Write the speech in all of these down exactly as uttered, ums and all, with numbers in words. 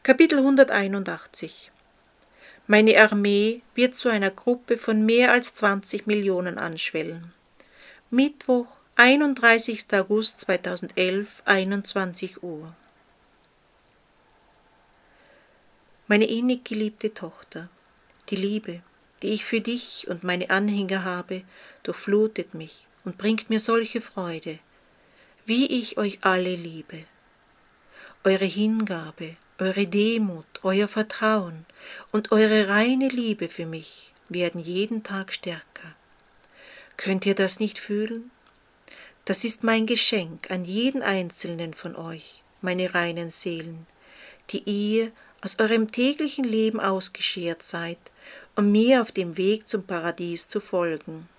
Kapitel hunderteinundachtzig. Meine Armee wird zu einer Gruppe von mehr als zwanzig Millionen anschwellen. Mittwoch, einunddreißigster August zweitausendelf, einundzwanzig Uhr. Meine innig geliebte Tochter, die Liebe, die ich für dich und meine Anhänger habe, durchflutet mich und bringt mir solche Freude, wie ich euch alle liebe. Eure Hingabe, eure Demut, euer Vertrauen und eure reine Liebe für mich werden jeden Tag stärker. Könnt ihr das nicht fühlen? Das ist mein Geschenk an jeden einzelnen von euch, meine reinen Seelen, die ihr aus eurem täglichen Leben ausgeschert seid, um mir auf dem Weg zum Paradies zu folgen.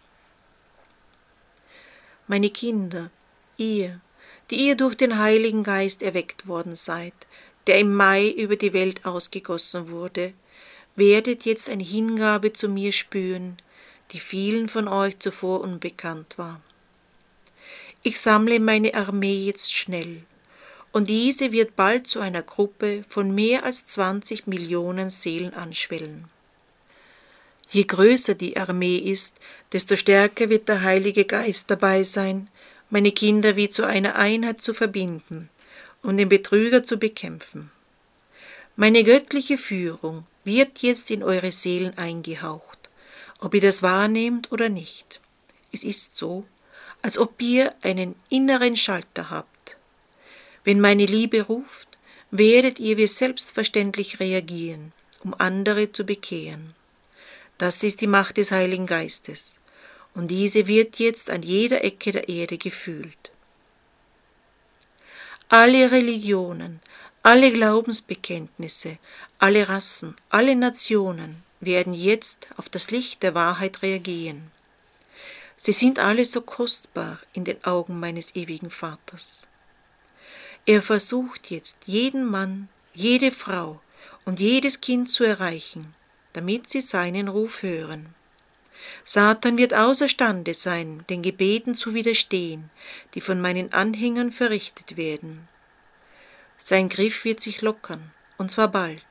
Meine Kinder, ihr, die ihr durch den Heiligen Geist erweckt worden seid, der im Mai über die Welt ausgegossen wurde, werdet jetzt eine Hingabe zu mir spüren, die vielen von euch zuvor unbekannt war. Ich sammle meine Armee jetzt schnell, und diese wird bald zu einer Gruppe von mehr als zwanzig Millionen Seelen anschwellen. Je größer die Armee ist, desto stärker wird der Heilige Geist dabei sein, meine Kinder wie zu einer Einheit zu verbinden, um den Betrüger zu bekämpfen. Meine göttliche Führung wird jetzt in eure Seelen eingehaucht, ob ihr das wahrnehmt oder nicht. Es ist so, als ob ihr einen inneren Schalter habt. Wenn meine Liebe ruft, werdet ihr wie selbstverständlich reagieren, um andere zu bekehren. Das ist die Macht des Heiligen Geistes, und diese wird jetzt an jeder Ecke der Erde gefühlt. Alle Religionen, alle Glaubensbekenntnisse, alle Rassen, alle Nationen werden jetzt auf das Licht der Wahrheit reagieren. Sie sind alle so kostbar in den Augen meines ewigen Vaters. Er versucht jetzt, jeden Mann, jede Frau und jedes Kind zu erreichen, damit sie seinen Ruf hören. Satan wird außerstande sein, den Gebeten zu widerstehen, die von meinen Anhängern verrichtet werden. Sein Griff wird sich lockern, und zwar bald.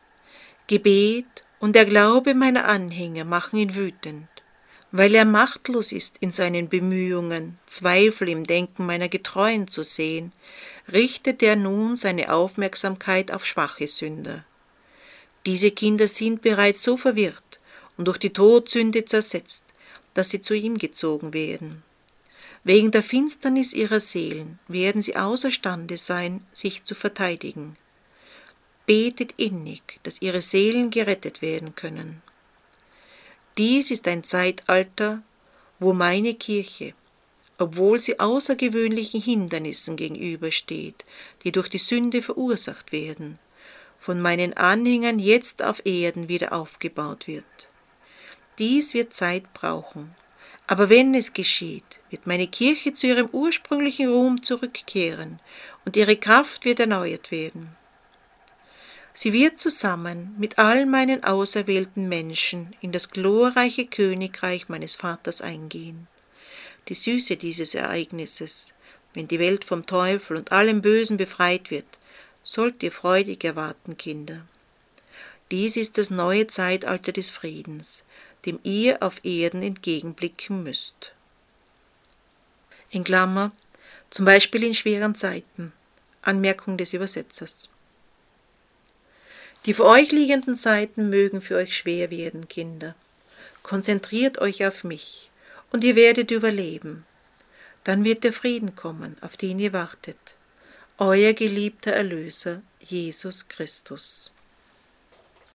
Gebet und der Glaube meiner Anhänger machen ihn wütend. Weil er machtlos ist in seinen Bemühungen, Zweifel im Denken meiner Getreuen zu sehen, richtet er nun seine Aufmerksamkeit auf schwache Sünder. Diese Kinder sind bereits so verwirrt und durch die Todsünde zersetzt, dass sie zu ihm gezogen werden. Wegen der Finsternis ihrer Seelen werden sie außerstande sein, sich zu verteidigen. Betet innig, dass ihre Seelen gerettet werden können. Dies ist ein Zeitalter, wo meine Kirche, obwohl sie außergewöhnlichen Hindernissen gegenübersteht, die durch die Sünde verursacht werden, von meinen Anhängern jetzt auf Erden wieder aufgebaut wird. Dies wird Zeit brauchen, aber wenn es geschieht, wird meine Kirche zu ihrem ursprünglichen Ruhm zurückkehren und ihre Kraft wird erneuert werden. Sie wird zusammen mit all meinen auserwählten Menschen in das glorreiche Königreich meines Vaters eingehen. Die Süße dieses Ereignisses, wenn die Welt vom Teufel und allem Bösen befreit wird, sollt ihr freudig erwarten, Kinder. Dies ist das neue Zeitalter des Friedens, dem ihr auf Erden entgegenblicken müsst. In Klammer, zum Beispiel in schweren Zeiten. Anmerkung des Übersetzers. Die vor euch liegenden Zeiten mögen für euch schwer werden, Kinder. Konzentriert euch auf mich, und ihr werdet überleben. Dann wird der Frieden kommen, auf den ihr wartet. Euer geliebter Erlöser, Jesus Christus.